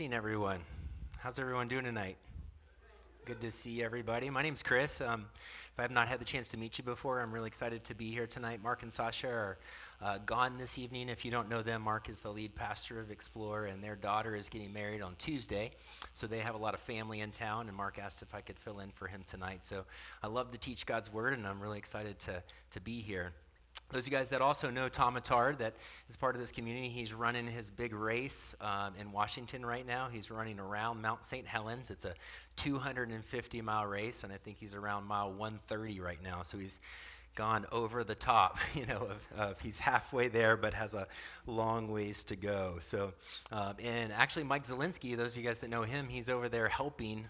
Evening, everyone. How's everyone doing tonight? Good to see everybody. My name's Chris. If I have not had the chance to meet you before, I'm really excited to be here tonight. Mark and Sasha are gone this evening. If you don't know them, Mark is the lead pastor of Explore, and their daughter is getting married on Tuesday. So they have a lot of family in town, and Mark asked if I could fill in for him tonight. So I love to teach God's word, and I'm really excited to be here. Those of you guys that also know Tom Attard, that is part of this community, he's running his big race in Washington right now. He's running around Mount St. Helens. It's a 250-mile race, and I think he's around mile 130 right now. So he's gone over the top, he's halfway there, but has a long ways to go. So, and actually Mike Zielinski, those of you guys that know him, he's over there helping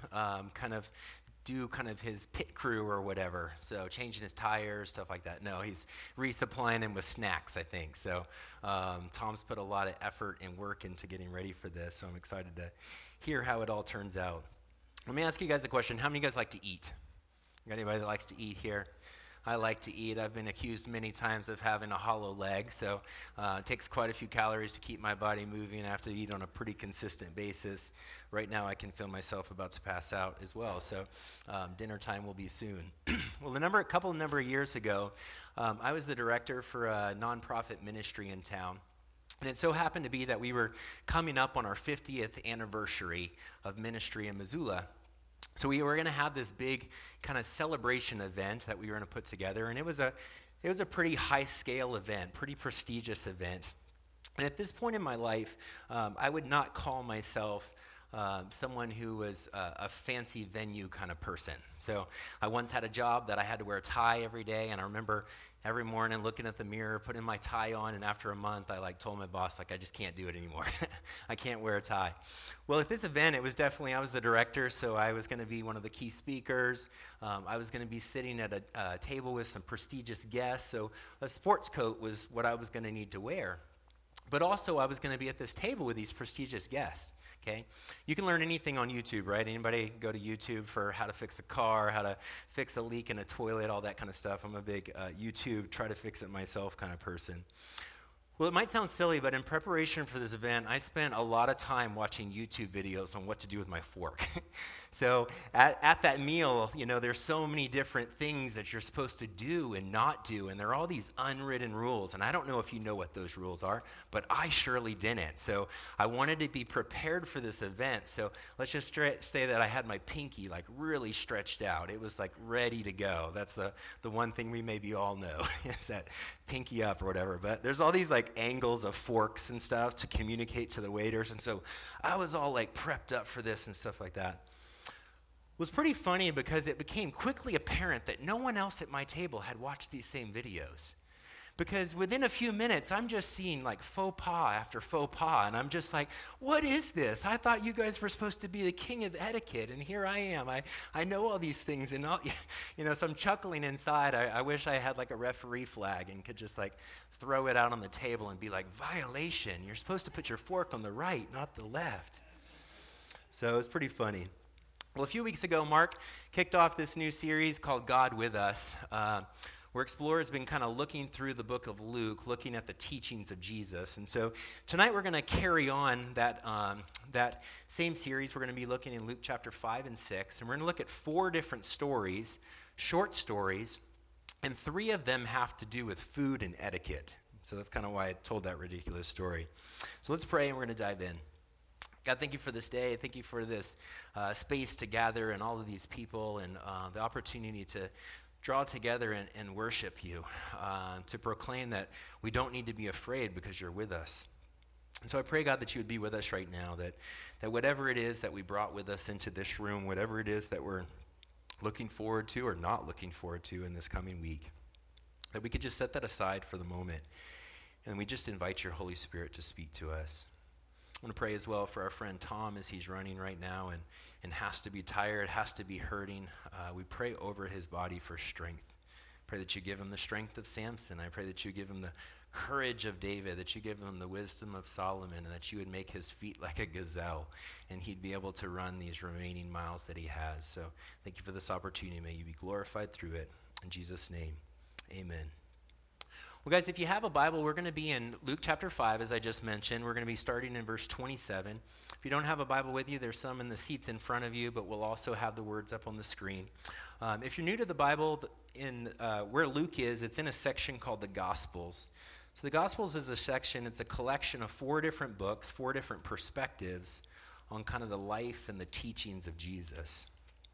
do his pit crew or whatever, so changing his tires, stuff like that. No, he's resupplying him with snacks, I think. So Tom's put a lot of effort and work into getting ready for this, so I'm excited to hear how it all turns out. Let me ask you guys a question. How many of you guys like to eat? Got anybody that likes to eat here? I like to eat. I've been accused many times of having a hollow leg, so it takes quite a few calories to keep my body moving. I have to eat on a pretty consistent basis. Right now, I can feel myself about to pass out as well, so dinner time will be soon. Well, a couple of years ago, I was the director for a nonprofit ministry in town. And it so happened to be that we were coming up on our 50th anniversary of ministry in Missoula. So we were going to have this big kind of celebration event that we were going to put together, and it was a pretty high-scale event, pretty prestigious event. And at this point in my life, I would not call myself someone who was a fancy venue kind of person. So I once had a job that I had to wear a tie every day, and I remember every morning looking at the mirror, putting my tie on, and after a month, I told my boss, I just can't do it anymore. I can't wear a tie. Well, at this event, it was definitely, I was the director, so I was going to be one of the key speakers. I was going to be sitting at a table with some prestigious guests, so a sports coat was what I was going to need to wear. But also, I was going to be at this table with these prestigious guests, okay? You can learn anything on YouTube, right? Anybody go to YouTube for how to fix a car, how to fix a leak in a toilet, all that kind of stuff. I'm a big YouTube, try to fix it myself kind of person. Well, it might sound silly, but in preparation for this event, I spent a lot of time watching YouTube videos on what to do with my fork. So at that meal, there's so many different things that you're supposed to do and not do, and there are all these unwritten rules, and I don't know if you know what those rules are, but I surely didn't. So I wanted to be prepared for this event, so let's just say that I had my pinky really stretched out. It was ready to go. That's the one thing we maybe all know, is that pinky up or whatever, but there's all these angles of forks and stuff to communicate to the waiters, and so I was all prepped up for this and stuff like that. It was pretty funny because it became quickly apparent that no one else at my table had watched these same videos. Because within a few minutes, I'm just seeing faux pas after faux pas, and I'm just what is this? I thought you guys were supposed to be the king of etiquette, and here I am. I know all these things, and so I'm chuckling inside. I wish I had a referee flag and could just throw it out on the table and be violation. You're supposed to put your fork on the right, not the left. So it's pretty funny. Well, a few weeks ago, Mark kicked off this new series called God With Us, where Explorer has been kind of looking through the book of Luke, looking at the teachings of Jesus. And so tonight we're going to carry on that same series. We're going to be looking in Luke chapter 5 and 6, and we're going to look at 4 different stories, short stories, and 3 of them have to do with food and etiquette. So that's kind of why I told that ridiculous story. So let's pray, and we're going to dive in. God, thank you for this day. Thank you for this space to gather and all of these people and the opportunity to draw together and worship you, to proclaim that we don't need to be afraid because you're with us. And so I pray, God, that you would be with us right now, that whatever it is that we brought with us into this room, whatever it is that we're looking forward to or not looking forward to in this coming week, that we could just set that aside for the moment, and we just invite your Holy Spirit to speak to us. I want to pray as well for our friend Tom as he's running right now and has to be tired, has to be hurting. We pray over his body for strength. Pray that you give him the strength of Samson. I pray that you give him the courage of David, that you give him the wisdom of Solomon, and that you would make his feet like a gazelle, and he'd be able to run these remaining miles that he has. So thank you for this opportunity. May you be glorified through it. In Jesus' name, amen. Well, guys, if you have a Bible, we're going to be in Luke chapter 5, as I just mentioned. We're going to be starting in verse 27. If you don't have a Bible with you, there's some in the seats in front of you, but we'll also have the words up on the screen. If you're new to the Bible, where Luke is, it's in a section called the Gospels. So the Gospels is a section, it's a collection of 4 different books, 4 different perspectives on kind of the life and the teachings of Jesus.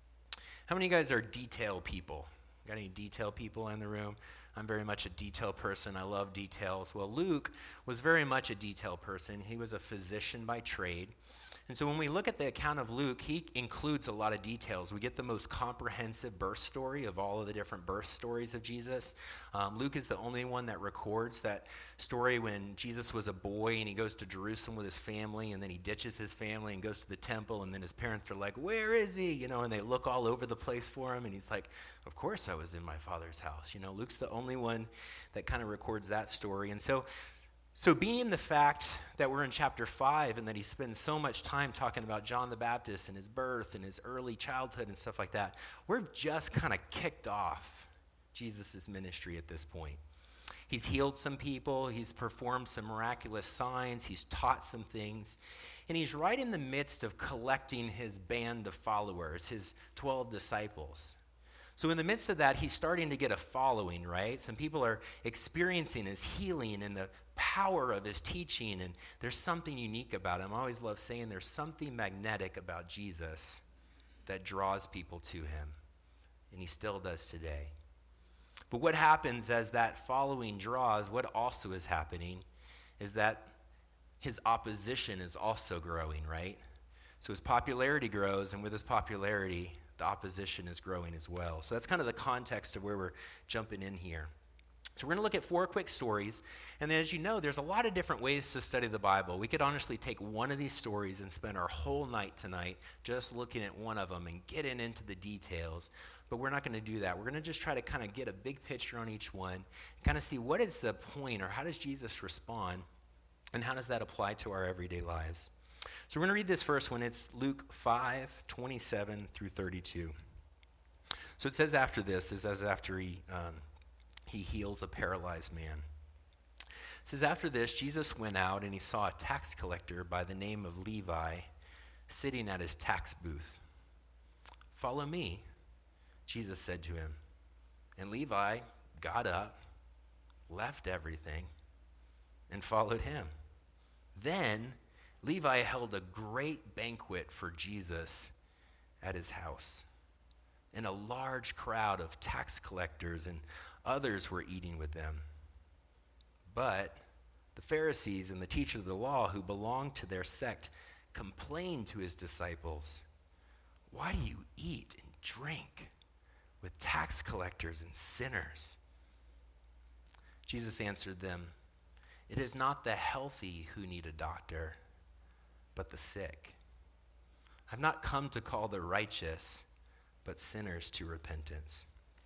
How many of you guys are detail people? Got any detail people in the room? I'm very much a detail person. I love details. Well, Luke was very much a detail person. He was a physician by trade. And so when we look at the account of Luke, he includes a lot of details. We get the most comprehensive birth story of all of the different birth stories of Jesus. Luke is the only one that records that story when Jesus was a boy and he goes to Jerusalem with his family, and then he ditches his family and goes to the temple, and then his parents are like, "Where is he?" You know, and they look all over the place for him, and he's like, "Of course I was in my Father's house." You know, Luke's the only one that kind of records that story. And so being the fact that we're in chapter 5 and that he spends so much time talking about John the Baptist and his birth and his early childhood and stuff like that, we've just kind of kicked off Jesus' ministry at this point. He's healed some people, he's performed some miraculous signs, he's taught some things, and he's right in the midst of collecting his band of followers, his 12 disciples. So in the midst of that, he's starting to get a following, right? Some people are experiencing his healing and the power of his teaching, and there's something unique about him. I always love saying there's something magnetic about Jesus that draws people to him, and he still does today. But what happens as that following draws, what also is happening is that his opposition is also growing, right? So his popularity grows, and with his popularity, the opposition is growing as well. So that's kind of the context of where we're jumping in here. So we're going to look at 4 quick stories. And then, as you know, there's a lot of different ways to study the Bible. We could honestly take one of these stories and spend our whole night tonight just looking at one of them and getting into the details. But we're not going to do that. We're going to just try to kind of get a big picture on each one and kind of see what is the point, or how does Jesus respond, and how does that apply to our everyday lives. So we're going to read this first one. It's Luke 5:27 through 32. So it says after this, it says after he heals a paralyzed man. It says, after this, Jesus went out and he saw a tax collector by the name of Levi sitting at his tax booth. "Follow me," Jesus said to him. And Levi got up, left everything, and followed him. Then Levi held a great banquet for Jesus at his house, and a large crowd of tax collectors and others were eating with them. But the Pharisees and the teachers of the law who belonged to their sect complained to his disciples, "Why do you eat and drink with tax collectors and sinners?" Jesus answered them, "It is not the healthy who need a doctor, but the sick. I've not come to call the righteous, but sinners to repentance."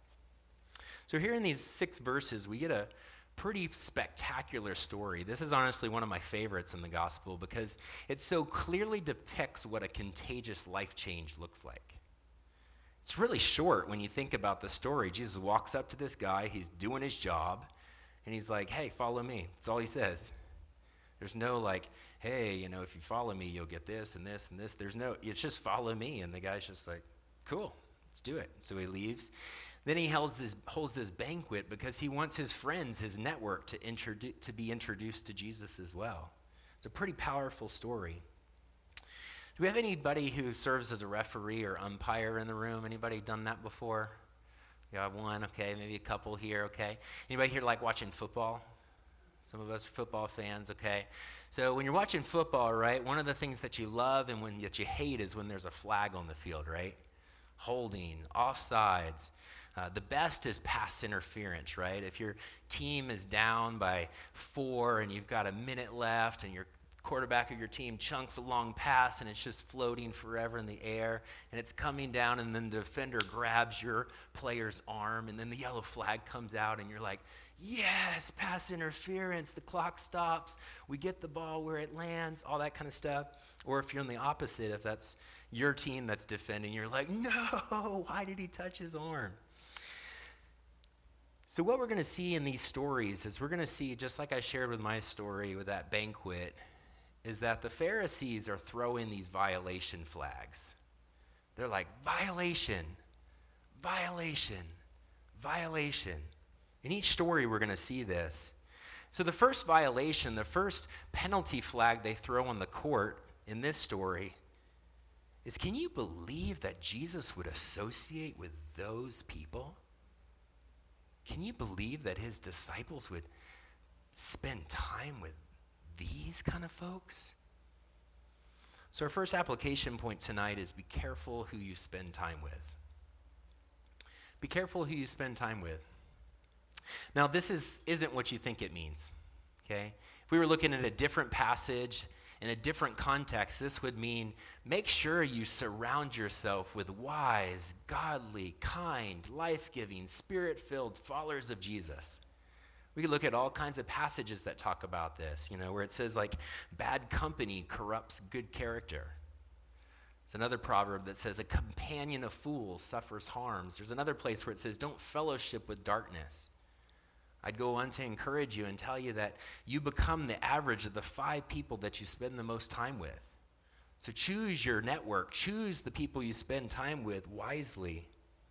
So here in these 6 verses, we get a pretty spectacular story. This is honestly one of my favorites in the gospel because it so clearly depicts what a contagious life change looks like. It's really short when you think about the story. Jesus walks up to this guy, he's doing his job, and he's like, "Hey, follow me." That's all he says. There's no like, "Hey, you know, if you follow me, you'll get this and this and this." It's just follow me. And the guy's just like, "Cool, let's do it." So he leaves. Then he holds this banquet because he wants his friends, his network, to be introduced to Jesus as well. It's a pretty powerful story. Do we have anybody who serves as a referee or umpire in the room? Anybody done that before? Yeah, one, okay, maybe a couple here, okay. Anybody here like watching football? Some of us are football fans, okay. So when you're watching football, right, one of the things that you love and that you hate is when there's a flag on the field, right? Holding, offsides. The best is pass interference, right? If your team is down by 4 and you've got a minute left and your quarterback of your team chunks a long pass and it's just floating forever in the air and it's coming down, and then the defender grabs your player's arm, and then the yellow flag comes out and you're like, "Yes, pass interference, the clock stops, we get the ball where it lands," all that kind of stuff. Or if you're on the opposite, if that's your team that's defending, you're like, "No, why did he touch his arm?" So what we're going to see in these stories is we're going to see, just like I shared with my story with that banquet, is that the Pharisees are throwing these violation flags. They're like, violation, violation, violation. In each story, we're going to see this. So the first violation, the first penalty flag they throw on the court in this story is, can you believe that Jesus would associate with those people? Can you believe that his disciples would spend time with these kind of folks? So our first application point tonight is be careful who you spend time with. Be careful who you spend time with. Now, this isn't what you think it means, okay? If we were looking at a different passage in a different context, this would mean make sure you surround yourself with wise, godly, kind, life-giving, spirit-filled followers of Jesus. We could look at all kinds of passages that talk about this, where it says like bad company corrupts good character. There's another proverb that says a companion of fools suffers harms. There's another place where it says don't fellowship with darkness. I'd go on to encourage you and tell you that you become the average of the 5 people that you spend the most time with. So choose your network. Choose the people you spend time with wisely.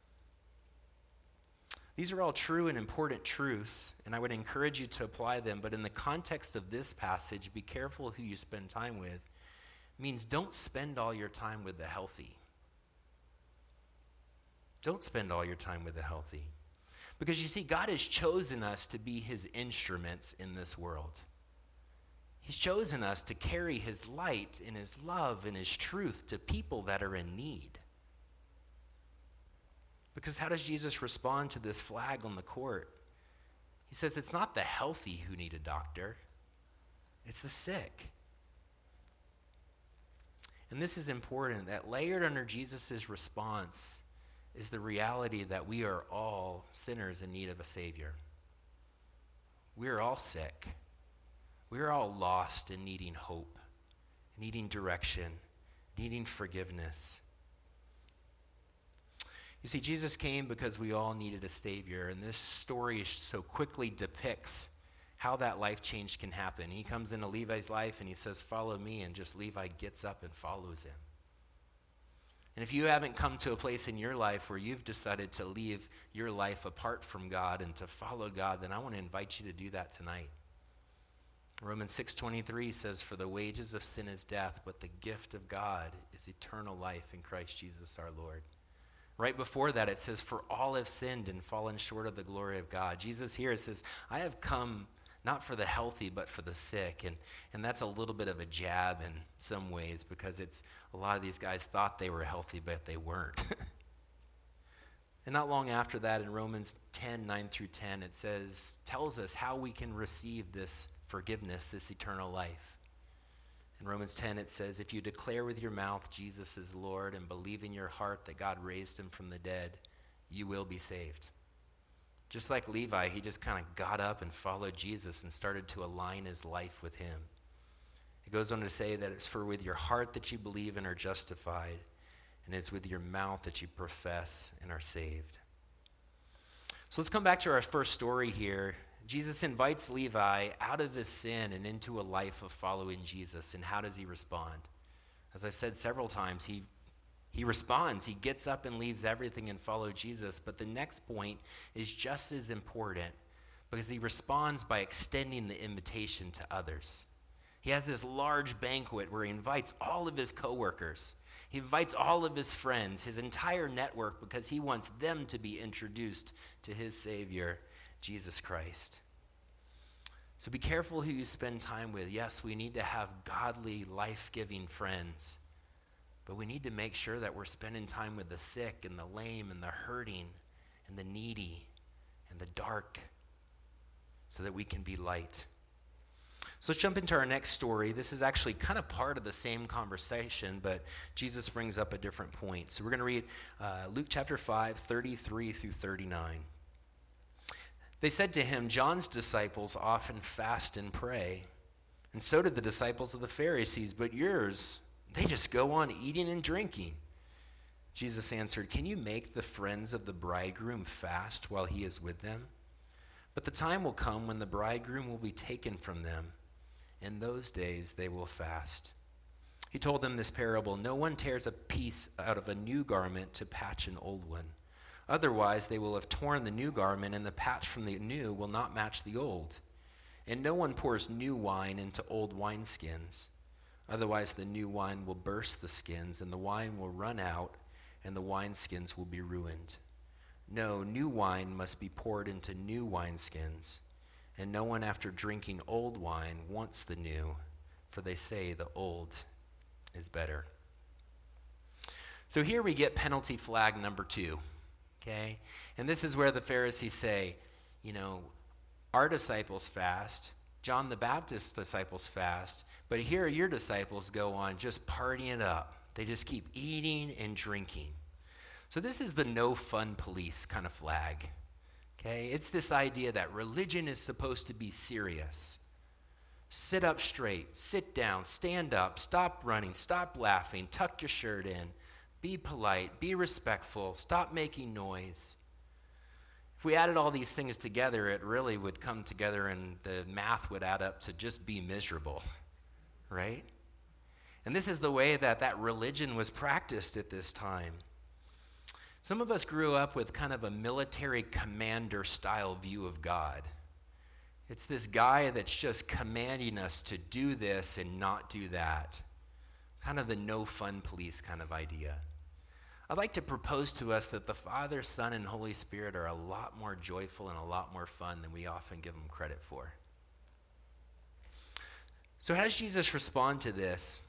These are all true and important truths, and I would encourage you to apply them. But in the context of this passage, be careful who you spend time with. It means don't spend all your time with the healthy. Don't spend all your time with the healthy. Because you see, God has chosen us to be his instruments in this world. He's chosen us to carry his light and his love and his truth to people that are in need. Because how does Jesus respond to this flag on the court? He says it's not the healthy who need a doctor, it's the sick. And this is important, that layered under Jesus' response is the reality that we are all sinners in need of a Savior. We are all sick. We are all lost and needing hope, needing direction, needing forgiveness. You see, Jesus came because we all needed a Savior, and this story so quickly depicts how that life change can happen. He comes into Levi's life and he says, follow me, and just Levi gets up and follows him. And if you haven't come to a place in your life where you've decided to leave your life apart from God and to follow God, then I want to invite you to do that tonight. Romans 6:23 says, for the wages of sin is death, but the gift of God is eternal life in Christ Jesus our Lord. Right before that, it says, for all have sinned and fallen short of the glory of God. Jesus here says, I have come not for the healthy, but for the sick. And that's a little bit of a jab in some ways, because it's a lot of these guys thought they were healthy, but they weren't. And not long after that, in Romans 10:9-10, it tells us how we can receive this forgiveness, this eternal life. In Romans 10, it says, if you declare with your mouth Jesus is Lord and believe in your heart that God raised him from the dead, you will be saved. Just like Levi, he just kind of got up and followed Jesus and started to align his life with him. It goes on to say that it's for with your heart that you believe and are justified, and it's with your mouth that you profess and are saved. So let's come back to our first story here. Jesus invites Levi out of his sin and into a life of following Jesus. And how does he respond? As I've said several times, he responds. He gets up and leaves everything and follows Jesus. But the next point is just as important, because he responds by extending the invitation to others. He has this large banquet where he invites all of his coworkers. He invites all of his friends, his entire network, because he wants them to be introduced to his Savior, Jesus Christ. So be careful who you spend time with. Yes, we need to have godly, life-giving friends, but we need to make sure that we're spending time with the sick and the lame and the hurting and the needy and the dark, so that we can be light. So let's jump into our next story. This is actually kind of part of the same conversation, but Jesus brings up a different point. So we're going to read Luke chapter 5, 33-39. They said to him, John's disciples often fast and pray, and so did the disciples of the Pharisees, but yours, they just go on eating and drinking. Jesus answered, can you make the friends of the bridegroom fast while he is with them? But the time will come when the bridegroom will be taken from them. In those days they will fast. He told them this parable: no one tears a piece out of a new garment to patch an old one. Otherwise they will have torn the new garment, and the patch from the new will not match the old. And no one pours new wine into old wineskins. Otherwise the new wine will burst the skins, and the wine will run out, and the wineskins will be ruined. No, new wine must be poured into new wineskins, and no one after drinking old wine wants the new, for they say the old is better. So here we get penalty flag number 2, okay? And this is where the Pharisees say, our disciples fast, John the Baptist's disciples fast, but here your disciples go on just partying it up. They just keep eating and drinking. So this is the no fun police kind of flag, okay? It's this idea that religion is supposed to be serious. Sit up straight, sit down, stand up, stop running, stop laughing, tuck your shirt in, be polite, be respectful, stop making noise. If we added all these things together, it really would come together and the math would add up to just be miserable, right? And this is the way that religion was practiced at this time. Some of us grew up with kind of a military commander style view of God. It's this guy that's just commanding us to do this and not do that. Kind of the no fun police kind of idea. I'd like to propose to us that the Father, Son, and Holy Spirit are a lot more joyful and a lot more fun than we often give them credit for. So how does Jesus respond to this?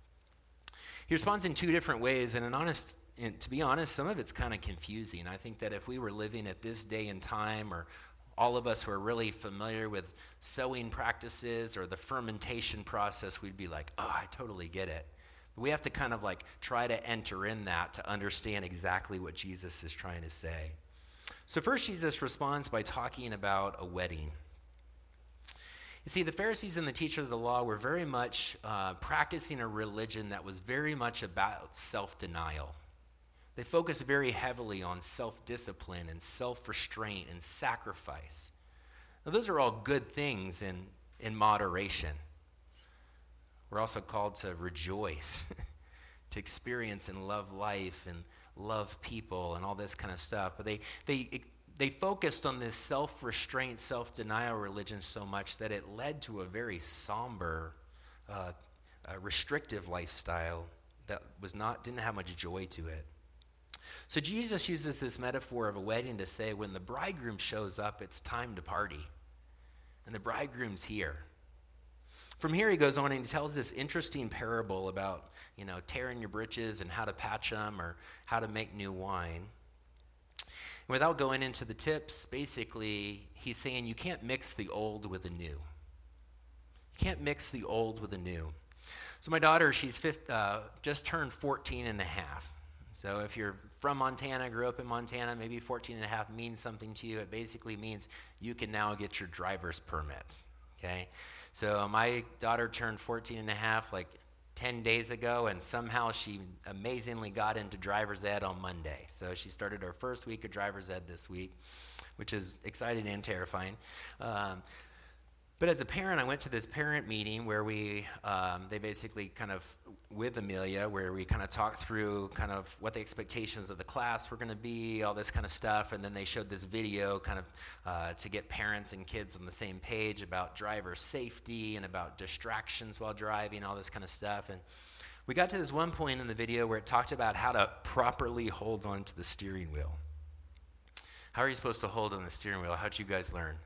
He responds in 2 different ways, and to be honest, some of it's kind of confusing. I think that if we were living at this day and time, or all of us who are really familiar with sowing practices or the fermentation process, we'd be like, oh, I totally get it. But we have to kind of try to enter in that to understand exactly what Jesus is trying to say. So first, Jesus responds by talking about a wedding. You see, the Pharisees and the teachers of the law were very much practicing a religion that was very much about self-denial. They focused very heavily on self-discipline and self-restraint and sacrifice. Now, those are all good things in moderation. We're also called to rejoice, to experience and love life and love people and all this kind of stuff. But they focused on this self-restraint, self-denial religion so much that it led to a very somber, restrictive lifestyle that didn't have much joy to it. So Jesus uses this metaphor of a wedding to say when the bridegroom shows up, it's time to party. And the bridegroom's here. From here he goes on and he tells this interesting parable about, tearing your britches and how to patch them or how to make new wine. Without going into the tips, basically he's saying you can't mix the old with the new. You can't mix the old with the new. So my daughter, she's just turned 14 and a half. So if you're from Montana, grew up in Montana, maybe 14 and a half means something to you. It basically means you can now get your driver's permit, okay? So my daughter turned 14 and a half 10 days ago, and somehow she amazingly got into driver's ed on Monday. So she started her first week of driver's ed this week, which is exciting and terrifying. But as a parent, I went to this parent meeting where they basically kind of, with Amelia, where we kind of talked through kind of what the expectations of the class were going to be, all this kind of stuff, and then they showed this video kind of to get parents and kids on the same page about driver safety and about distractions while driving, all this kind of stuff. And we got to this one point in the video where it talked about how to properly hold on to the steering wheel. How are you supposed to hold on the steering wheel? How'd you guys learn?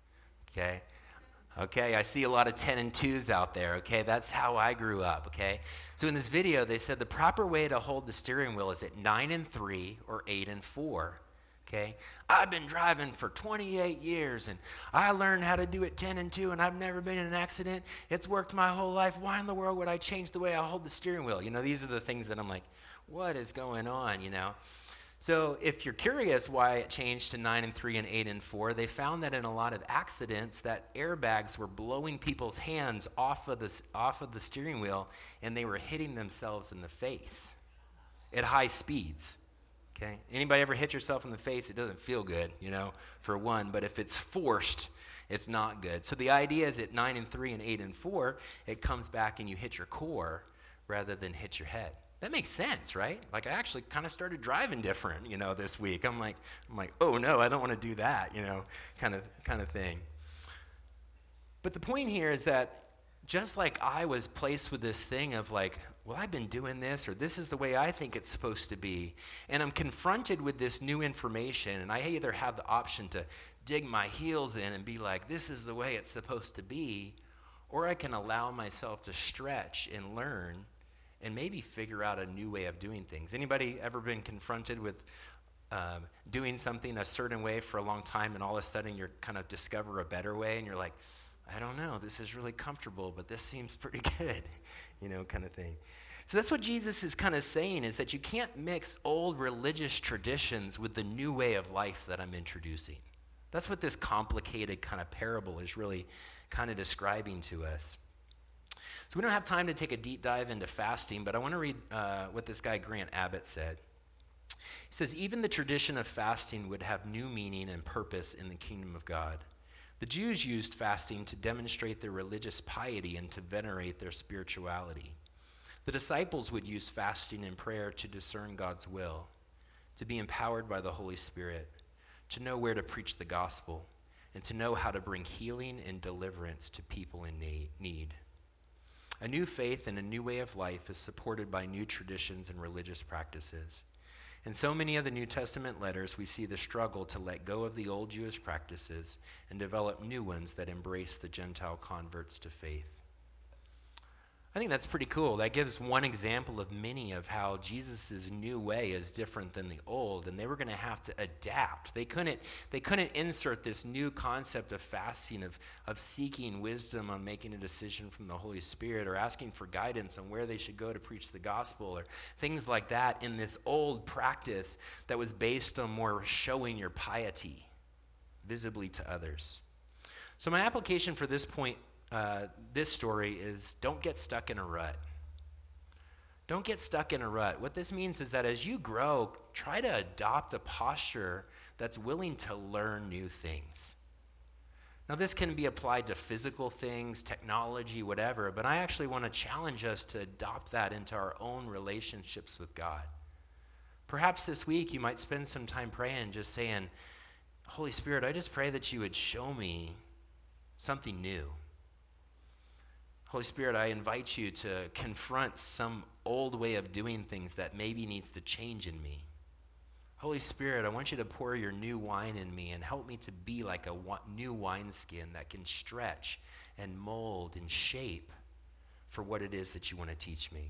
Okay, I see a lot of 10 and 2s out there, okay? That's how I grew up, okay? So in this video, they said the proper way to hold the steering wheel is at 9 and 3 or 8 and 4, okay? I've been driving for 28 years, and I learned how to do it 10 and 2, and I've never been in an accident. It's worked my whole life. Why in the world would I change the way I hold the steering wheel? These are the things that I'm like, what is going on, So if you're curious why it changed to 9 and 3 and 8 and 4, they found that in a lot of accidents that airbags were blowing people's hands off of the steering wheel, and they were hitting themselves in the face at high speeds. Okay? Anybody ever hit yourself in the face? It doesn't feel good, for one, but if it's forced, it's not good. So the idea is at 9 and 3 and 8 and 4, it comes back and you hit your core rather than hit your head. That makes sense, right? Like I actually kind of started driving different, this week. I'm like, oh no, I don't want to do that, kind of thing. But the point here is that just like I was placed with this thing of like, well, I've been doing this, or this is the way I think it's supposed to be, and I'm confronted with this new information, and I either have the option to dig my heels in and be like, this is the way it's supposed to be, or I can allow myself to stretch and learn and maybe figure out a new way of doing things. Anybody ever been confronted with doing something a certain way for a long time, and all of a sudden you kind of discover a better way, and you're like, I don't know, this is really comfortable, but this seems pretty good, kind of thing. So that's what Jesus is kind of saying, is that you can't mix old religious traditions with the new way of life that I'm introducing. That's what this complicated kind of parable is really kind of describing to us. So we don't have time to take a deep dive into fasting, but I want to read what this guy Grant Abbott said. He says, even the tradition of fasting would have new meaning and purpose in the kingdom of God. The Jews used fasting to demonstrate their religious piety and to venerate their spirituality. The disciples would use fasting and prayer to discern God's will, to be empowered by the Holy Spirit, to know where to preach the gospel, and to know how to bring healing and deliverance to people in need. A new faith and a new way of life is supported by new traditions and religious practices. In so many of the New Testament letters, we see the struggle to let go of the old Jewish practices and develop new ones that embrace the Gentile converts to faith. I think that's pretty cool. That gives one example of many of how Jesus' new way is different than the old, and they were going to have to adapt. They couldn't insert this new concept of fasting, of seeking wisdom on making a decision from the Holy Spirit, or asking for guidance on where they should go to preach the gospel, or things like that in this old practice that was based on more showing your piety visibly to others. So my application for this point, this story, is don't get stuck in a rut. Don't get stuck in a rut. What this means is that as you grow, try to adopt a posture that's willing to learn new things. Now, this can be applied to physical things, technology, whatever, but I actually want to challenge us to adopt that into our own relationships with God. Perhaps this week you might spend some time praying and just saying, Holy Spirit, I just pray that you would show me something new. Holy Spirit, I invite you to confront some old way of doing things that maybe needs to change in me. Holy Spirit, I want you to pour your new wine in me and help me to be like a new wineskin that can stretch and mold and shape for what it is that you want to teach me.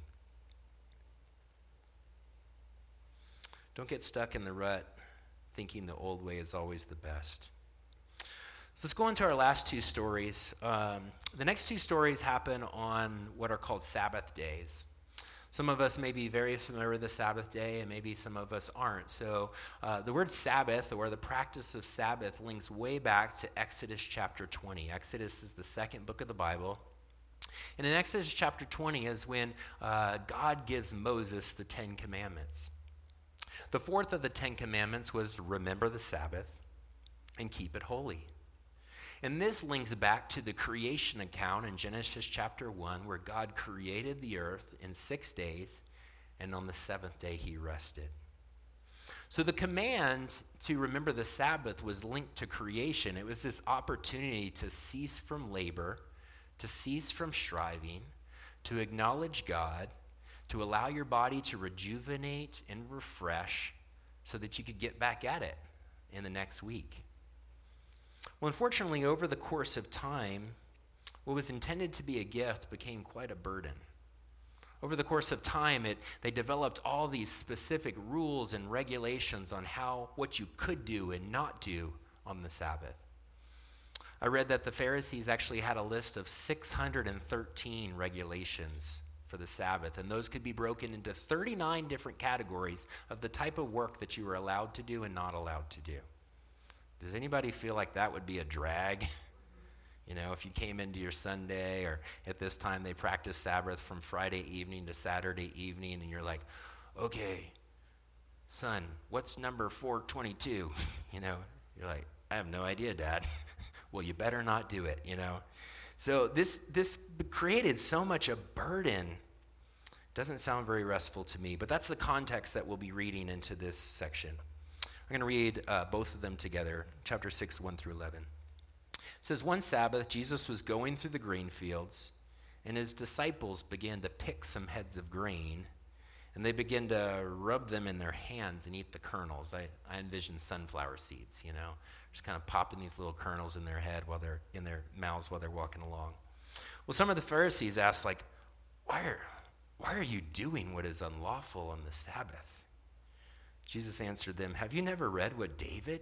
Don't get stuck in the rut thinking the old way is always the best. So let's go into our last two stories. The next two stories happen on what are called Sabbath days. Some of us may be very familiar with the Sabbath day, and maybe some of us aren't. So the word Sabbath, or the practice of Sabbath, links way back to Exodus chapter 20. Exodus is the second book of the Bible. And in Exodus chapter 20 is when God gives Moses the Ten Commandments. The fourth of the Ten Commandments was remember the Sabbath and keep it holy. And this links back to the creation account in Genesis chapter 1, where God created the earth in 6 days, and on the seventh day he rested. So the command to remember the Sabbath was linked to creation. It was this opportunity to cease from labor, to cease from striving, to acknowledge God, to allow your body to rejuvenate and refresh so that you could get back at it in the next week. Well, unfortunately, over the course of time, what was intended to be a gift became quite a burden. Over the course of time, they developed all these specific rules and regulations on what you could do and not do on the Sabbath. I read that the Pharisees actually had a list of 613 regulations for the Sabbath, and those could be broken into 39 different categories of the type of work that you were allowed to do and not allowed to do. Does anybody feel like that would be a drag? If you came into your Sunday, or at this time they practice Sabbath from Friday evening to Saturday evening, and you're like, okay, son, what's number 422? You're like, I have no idea, Dad. Well, you better not do it, So this created so much a burden. Doesn't sound very restful to me, but that's the context that we'll be reading into this section. I'm going to read both of them together, chapter 6, 1 through 11. It says, one Sabbath, Jesus was going through the grain fields, and his disciples began to pick some heads of grain, and they began to rub them in their hands and eat the kernels. I envision sunflower seeds, just kind of popping these little kernels in their head while they're in their mouths while they're walking along. Well, some of the Pharisees asked, why are you doing what is unlawful on the Sabbath? Jesus answered them, have you never read what David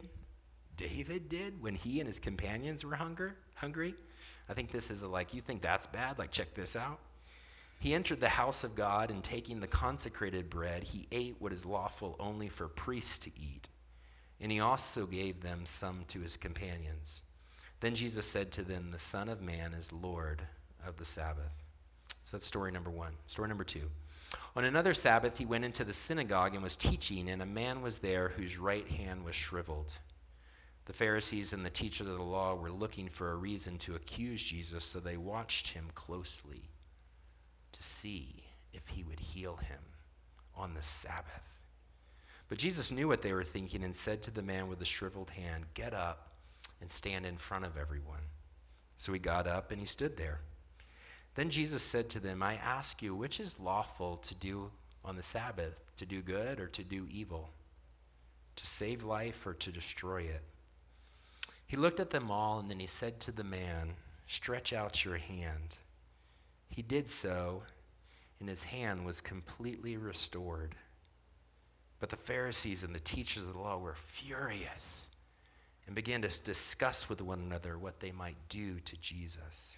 did when he and his companions were hungry? I think this is you think that's bad? Check this out. He entered the house of God, and taking the consecrated bread, he ate what is lawful only for priests to eat. And he also gave them some to his companions. Then Jesus said to them, the Son of Man is Lord of the Sabbath. So that's story number one. Story number two. On another Sabbath, he went into the synagogue and was teaching, and a man was there whose right hand was shriveled. The Pharisees and the teachers of the law were looking for a reason to accuse Jesus, so they watched him closely to see if he would heal him on the Sabbath. But Jesus knew what they were thinking and said to the man with the shriveled hand, get up and stand in front of everyone. So he got up and he stood there. Then Jesus said to them, I ask you, which is lawful to do on the Sabbath, to do good or to do evil, to save life or to destroy it? He looked at them all, and then he said to the man, stretch out your hand. He did so, and his hand was completely restored. But the Pharisees and the teachers of the law were furious and began to discuss with one another what they might do to Jesus.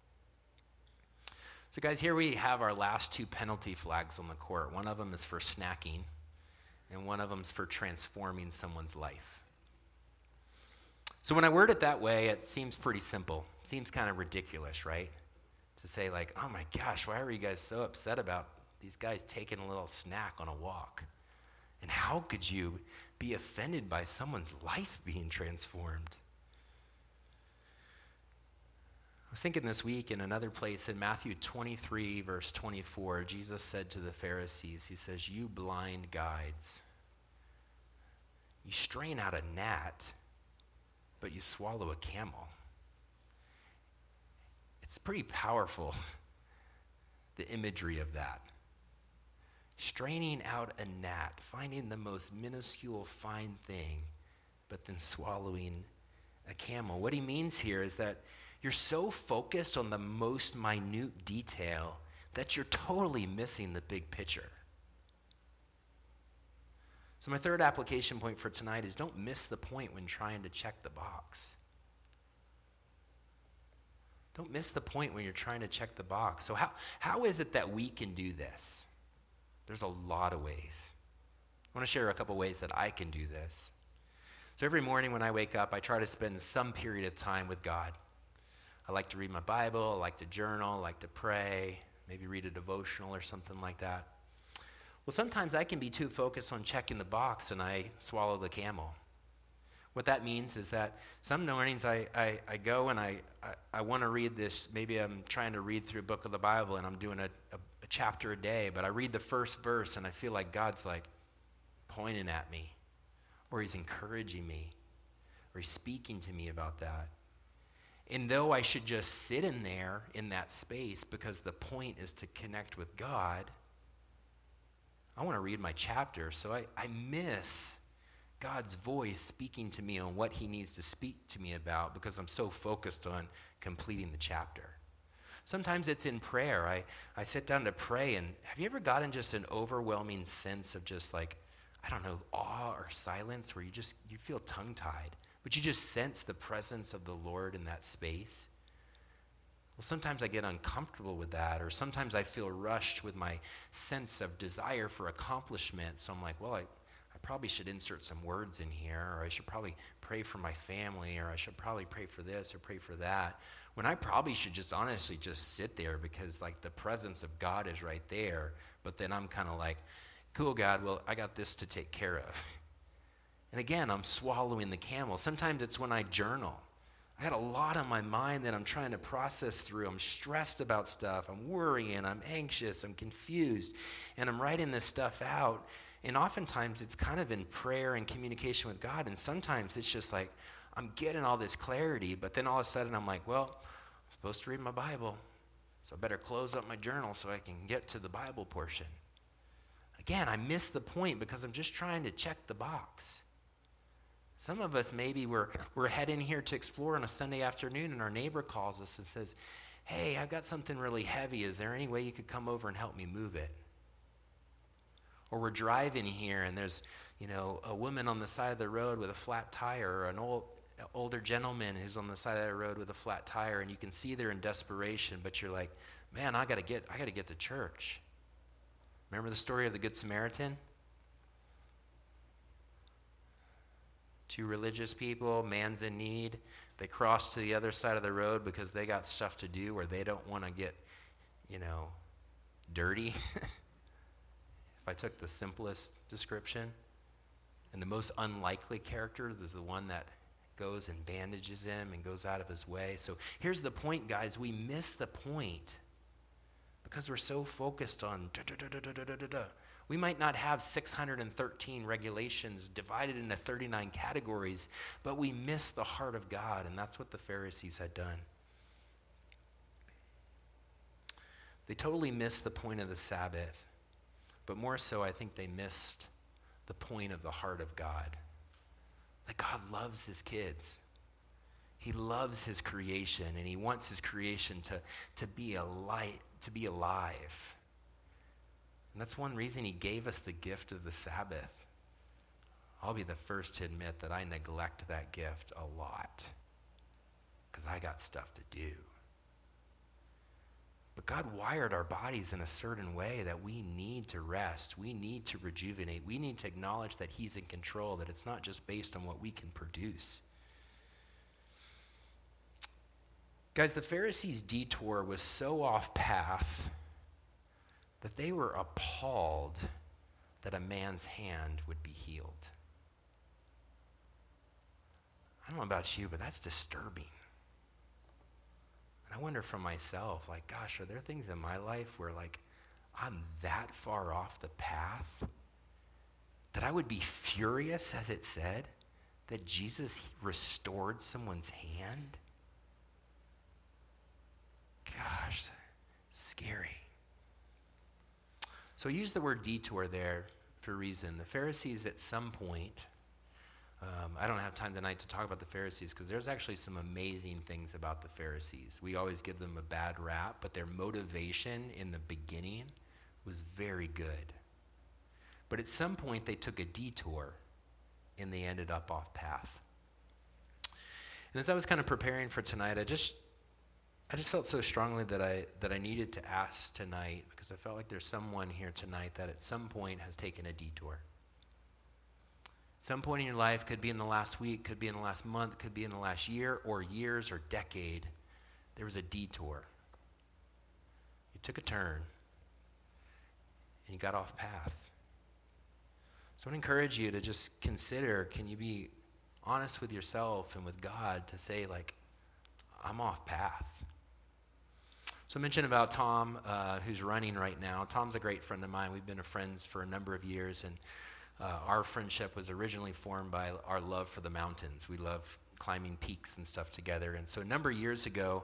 So guys, here we have our last two penalty flags on the court. One of them is for snacking, and one of them is for transforming someone's life. So when I word it that way, it seems pretty simple. It seems kind of ridiculous, right? To say oh my gosh, why are you guys so upset about these guys taking a little snack on a walk? And how could you be offended by someone's life being transformed? I was thinking this week in another place in Matthew 23, verse 24, Jesus said to the Pharisees, he says, you blind guides, you strain out a gnat, but you swallow a camel. It's pretty powerful, the imagery of that. Straining out a gnat, finding the most minuscule fine thing, but then swallowing a camel. What he means here is that you're so focused on the most minute detail that you're totally missing the big picture. So my third application point for tonight is don't miss the point when trying to check the box. Don't miss the point when you're trying to check the box. So how is it that we can do this? There's a lot of ways. I want to share a couple ways that I can do this. So every morning when I wake up, I try to spend some period of time with God. I like to read my Bible, I like to journal, I like to pray, maybe read a devotional or something like that. Well, sometimes I can be too focused on checking the box and I swallow the camel. What that means is that some mornings I go and I want to read this. Maybe I'm trying to read through a book of the Bible and I'm doing a chapter a day, but I read the first verse and I feel like God's pointing at me, or he's encouraging me, or he's speaking to me about that. And though I should just sit in there in that space because the point is to connect with God, I want to read my chapter, so I miss God's voice speaking to me on what he needs to speak to me about because I'm so focused on completing the chapter. Sometimes it's in prayer. I sit down to pray, and have you ever gotten just an overwhelming sense of just awe or silence where you feel tongue-tied, but you just sense the presence of the Lord in that space? Well, sometimes I get uncomfortable with that, or sometimes I feel rushed with my sense of desire for accomplishment. So I'm I probably should insert some words in here, or I should probably pray for my family, or I should probably pray for this or pray for that, when I probably should just honestly just sit there because the presence of God is right there, but then I'm kind of Cool, God, well, I got this to take care of. And again, I'm swallowing the camel. Sometimes it's when I journal. I got a lot on my mind that I'm trying to process through. I'm stressed about stuff. I'm worrying. I'm anxious. I'm confused. And I'm writing this stuff out. And oftentimes it's kind of in prayer and communication with God. And sometimes it's just like I'm getting all this clarity. But then all of a sudden I'm like, well, I'm supposed to read my Bible. So I better close up my journal so I can get to the Bible portion. Again, I miss the point because I'm just trying to check the box. Some of us maybe we're heading here to explore on a Sunday afternoon and our neighbor calls us and says, hey, I've got something really heavy. Is there any way you could come over and help me move it? Or we're driving here and there's, a woman on the side of the road with a flat tire, or an older gentleman who's on the side of the road with a flat tire, and you can see they're in desperation, but you're like, man, I gotta get to church. Remember the story of the Good Samaritan? Two religious people, man's in need. They cross to the other side of the road because they got stuff to do, or they don't want to get, dirty. If I took the simplest description. And the most unlikely character is the one that goes and bandages him and goes out of his way. So here's the point, guys. We miss the point because we're so focused on da-da-da-da-da-da-da-da. We might not have 613 regulations divided into 39 categories, but we miss the heart of God, and that's what the Pharisees had done. They totally missed the point of the Sabbath, but more so, I think they missed the point of the heart of God. That God loves his kids. He loves his creation, and he wants his creation to be alive. And that's one reason he gave us the gift of the Sabbath. I'll be the first to admit that I neglect that gift a lot because I got stuff to do. But God wired our bodies in a certain way that we need to rest. We need to rejuvenate. We need to acknowledge that he's in control, that it's not just based on what we can produce. Guys, the Pharisees' detour was so off path that they were appalled that a man's hand would be healed. I don't know about you, but that's disturbing. And I wonder for myself, gosh, are there things in my life where, I'm that far off the path that I would be furious, as it said, that Jesus restored someone's hand? Gosh, scary. So I use the word detour there for a reason. The Pharisees at some point, I don't have time tonight to talk about the Pharisees because there's actually some amazing things about the Pharisees. We always give them a bad rap, but their motivation in the beginning was very good. But at some point they took a detour and they ended up off path. And as I was kind of preparing for tonight, I just felt so strongly that I needed to ask tonight, because I felt like there's someone here tonight that at some point has taken a detour. At some point in your life, could be in the last week, could be in the last month, could be in the last year or years or decade, there was a detour. You took a turn and you got off path. So I want to encourage you to just consider, can you be honest with yourself and with God to say, I'm off path. So I mentioned about Tom, who's running right now. Tom's a great friend of mine. We've been friends for a number of years, and our friendship was originally formed by our love for the mountains. We love climbing peaks and stuff together. And so a number of years ago,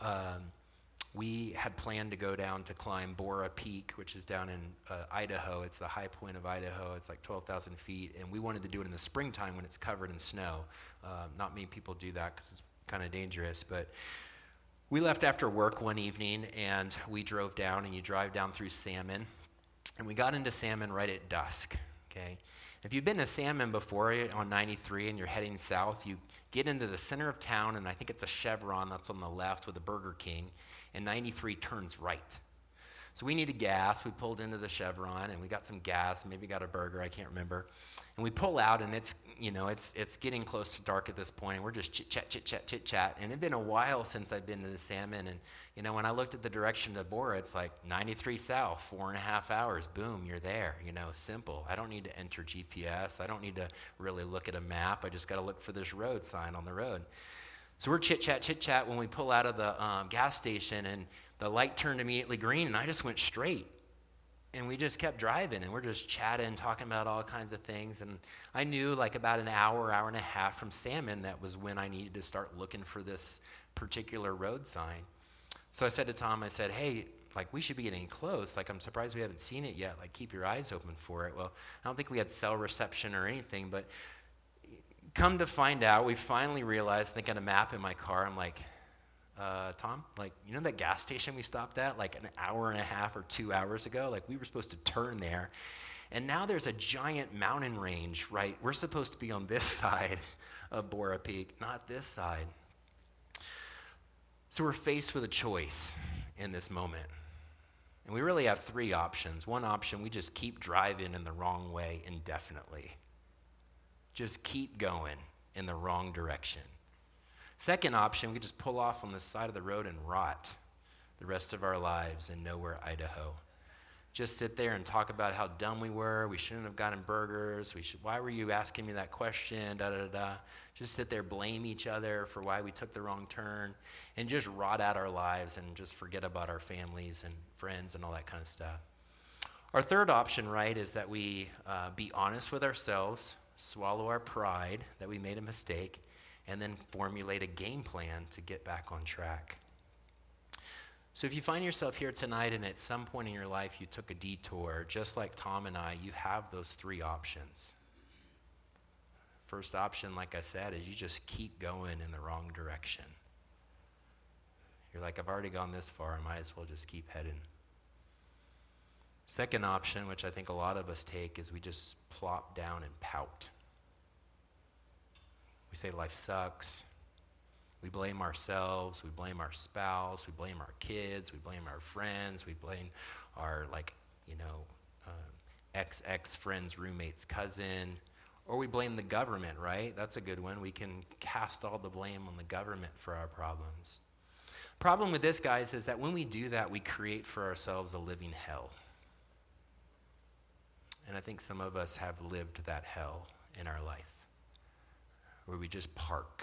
we had planned to go down to climb Bora Peak, which is down in Idaho. It's the high point of Idaho. It's 12,000 feet. And we wanted to do it in the springtime when it's covered in snow. Not many people do that because it's kind of dangerous, but we left after work one evening and we drove down, and you drive down through Salmon, and we got into Salmon right at dusk, okay? If you've been to Salmon before on 93 and you're heading south, you get into the center of town, and I think it's a Chevron that's on the left with a Burger King, and 93 turns right. So we needed gas. We pulled into the Chevron and we got some gas, maybe got a burger, I can't remember. And we pull out and it's getting close to dark at this point, and we're just chit chat. And it'd been a while since I'd been to the Salmon, and when I looked at the direction to Bora, it's like 93 south, 4.5 hours, boom, you're there, simple. I don't need to enter GPS. I don't need to really look at a map. I just got to look for this road sign on the road. So we're chit chat when we pull out of the gas station, and the light turned immediately green, and I just went straight. And we just kept driving, and we're just chatting, talking about all kinds of things. And I knew like about an hour and a half from Salmon, that was when I needed to start looking for this particular road sign. So I said to Tom, I said, hey, like we should be getting close. Like I'm surprised we haven't seen it yet. Like keep your eyes open for it. Well, I don't think we had cell reception or anything, but come to find out, we finally realized, thinking a map in my car, I'm like, Tom, like, that gas station we stopped at like an hour and a half or 2 hours ago? Like we were supposed to turn there. And now there's a giant mountain range, right? We're supposed to be on this side of Bora Peak, not this side. So we're faced with a choice in this moment. And we really have three options. One option, we just keep driving in the wrong way indefinitely. Just keep going in the wrong direction. Second option, we just pull off on the side of the road and rot the rest of our lives in Nowhere, Idaho. Just sit there and talk about how dumb we were. We shouldn't have gotten burgers. Why were you asking me that question? Just sit there, blame each other for why we took the wrong turn, and just rot out our lives and just forget about our families and friends and all that kind of stuff. Our third option, right, is that we be honest with ourselves, swallow our pride that we made a mistake, and then formulate a game plan to get back on track. So if you find yourself here tonight and at some point in your life you took a detour, just like Tom and I, you have those three options. First option, like I said, is you just keep going in the wrong direction. You're like, I've already gone this far, I might as well just keep heading. Second option, which I think a lot of us take, is we just plop down and pout. We say life sucks. We blame ourselves. We blame our spouse. We blame our kids. We blame our friends. We blame our, ex-friend's roommate's cousin. Or we blame the government, right? That's a good one. We can cast all the blame on the government for our problems. Problem with this, guys, is that when we do that, we create for ourselves a living hell. And I think some of us have lived that hell in our life, where we just park.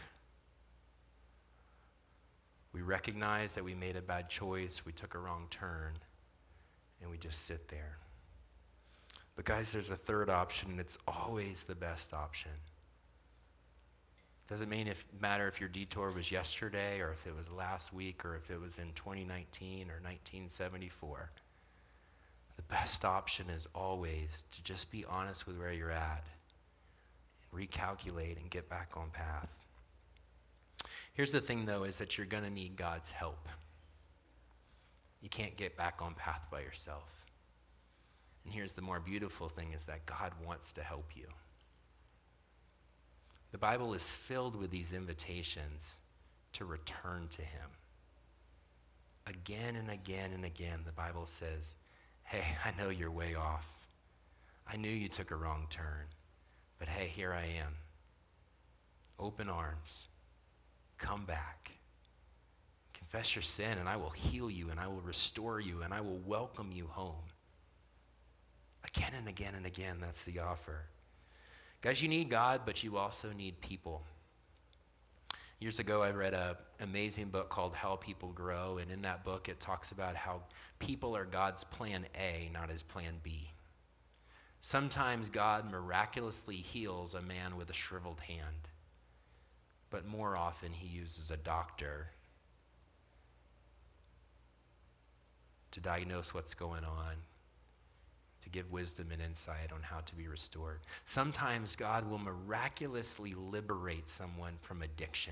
We recognize that we made a bad choice, we took a wrong turn, and we just sit there. But guys, there's a third option, and it's always the best option. Doesn't matter if your detour was yesterday, or if it was last week, or if it was in 2019 or 1974. The best option is always to just be honest with where you're at, recalculate, and get back on path. Here's the thing, though, is that you're going to need God's help. You can't get back on path by yourself. And here's the more beautiful thing, is that God wants to help you. The Bible is filled with these invitations to return to him. Again and again and again, the Bible says, hey, I know you're way off. I knew you took a wrong turn. But hey, here I am. Open arms. Come back. Confess your sin, and I will heal you, and I will restore you, and I will welcome you home. Again and again and again, that's the offer. Guys, you need God, but you also need people. Years ago, I read an amazing book called How People Grow, and in that book, it talks about how people are God's plan A, not his plan B. Sometimes God miraculously heals a man with a shriveled hand, but more often he uses a doctor to diagnose what's going on, to give wisdom and insight on how to be restored. Sometimes God will miraculously liberate someone from addiction.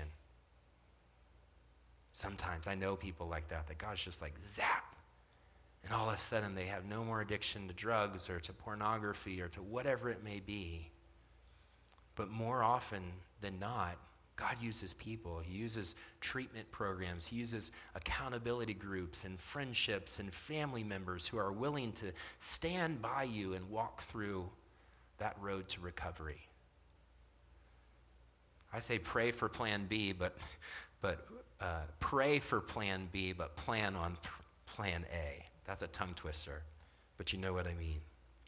Sometimes I know people like that God's just like zap, and all of a sudden they have no more addiction to drugs or to pornography or to whatever it may be. But more often than not, God uses people. He uses treatment programs. He uses accountability groups and friendships and family members who are willing to stand by you and walk through that road to recovery. I say pray for plan B, but pray for plan B, but plan on plan A. That's a tongue twister, but you know what I mean.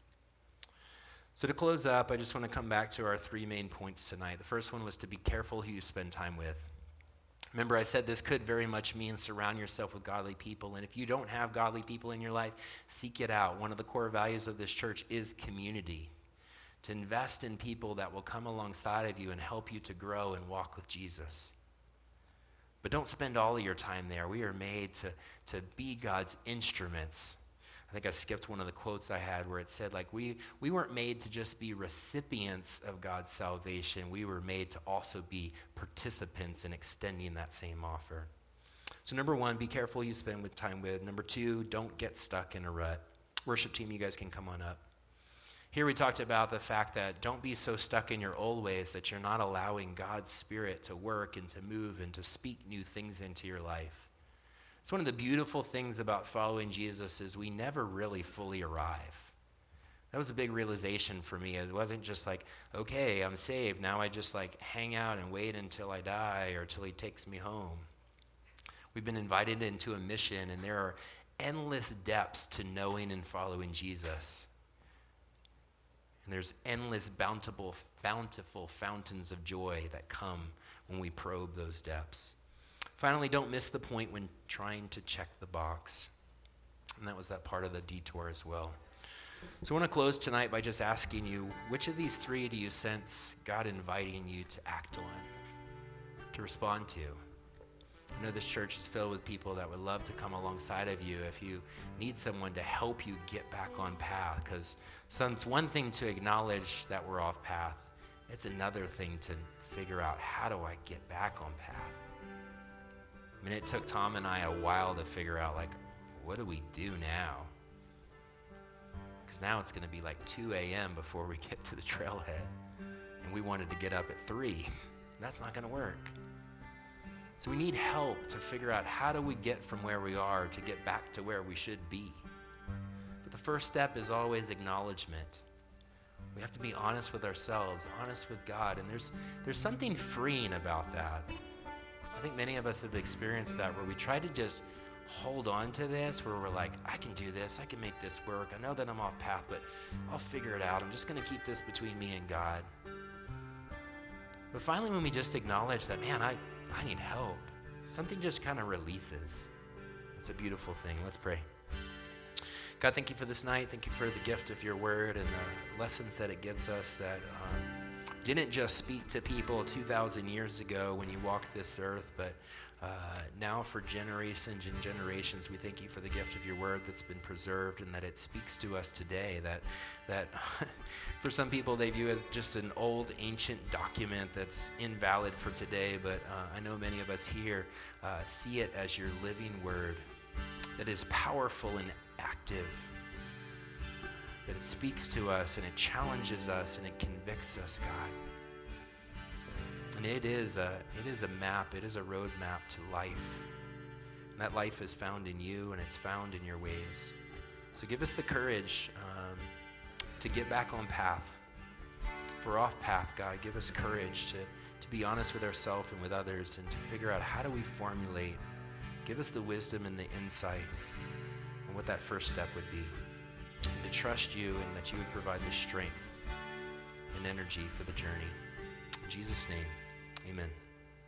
So to close up, I just want to come back to our three main points tonight. The first one was to be careful who you spend time with. Remember, I said this could very much mean surround yourself with godly people. And if you don't have godly people in your life, seek it out. One of the core values of this church is community. To invest in people that will come alongside of you and help you to grow and walk with Jesus. But don't spend all of your time there. We are made to be God's instruments. I think I skipped one of the quotes I had where it said, like, we weren't made to just be recipients of God's salvation. We were made to also be participants in extending that same offer. So number one, be careful who you spend with time with. Number two, don't get stuck in a rut. Worship team, you guys can come on up. Here we talked about the fact that don't be so stuck in your old ways that you're not allowing God's Spirit to work and to move and to speak new things into your life. It's one of the beautiful things about following Jesus is we never really fully arrive. That was a big realization for me. It wasn't just like, okay, I'm saved. Now I just like hang out and wait until I die or till he takes me home. We've been invited into a mission, and there are endless depths to knowing and following Jesus. And there's endless bountiful fountains of joy that come when we probe those depths. Finally, don't miss the point when trying to check the box. And that was that part of the detour as well. So I want to close tonight by just asking you, which of these three do you sense God inviting you to act on, to respond to? I know this church is filled with people that would love to come alongside of you if you need someone to help you get back on path. Because it's one thing to acknowledge that we're off path. It's another thing to figure out, how do I get back on path? I mean, it took Tom and I a while to figure out, like, what do we do now? Because now it's going to be like 2 a.m. before we get to the trailhead. And we wanted to get up at 3. That's not going to work. So we need help to figure out, how do we get from where we are to get back to where we should be? But the first step is always acknowledgement. We have to be honest with ourselves, honest with God. And there's something freeing about that. I think many of us have experienced that, where we try to just hold on to this, where we're like, I can do this, I can make this work. I know that I'm off path, but I'll figure it out. I'm just going to keep this between me and God. But finally, when we just acknowledge that, man, I need help, something just kind of releases. It's a beautiful thing. Let's pray. God, thank you for this night. Thank you for the gift of your word and the lessons that it gives us that didn't just speak to people 2,000 years ago when you walked this earth, but now for generations and generations, we thank you for the gift of your word that's been preserved and that it speaks to us today, that for some people they view it just an old ancient document that's invalid for today, but I know many of us here see it as your living word that is powerful and active, that it speaks to us and it challenges us and it convicts us, God. And it is a map, it is a roadmap to life. And that life is found in you and it's found in your ways. So give us the courage to get back on path. If we're off path, God, give us courage to be honest with ourselves and with others and to figure out, how do we formulate. Give us the wisdom and the insight on what that first step would be. And to trust you and that you would provide the strength and energy for the journey. In Jesus' name, amen.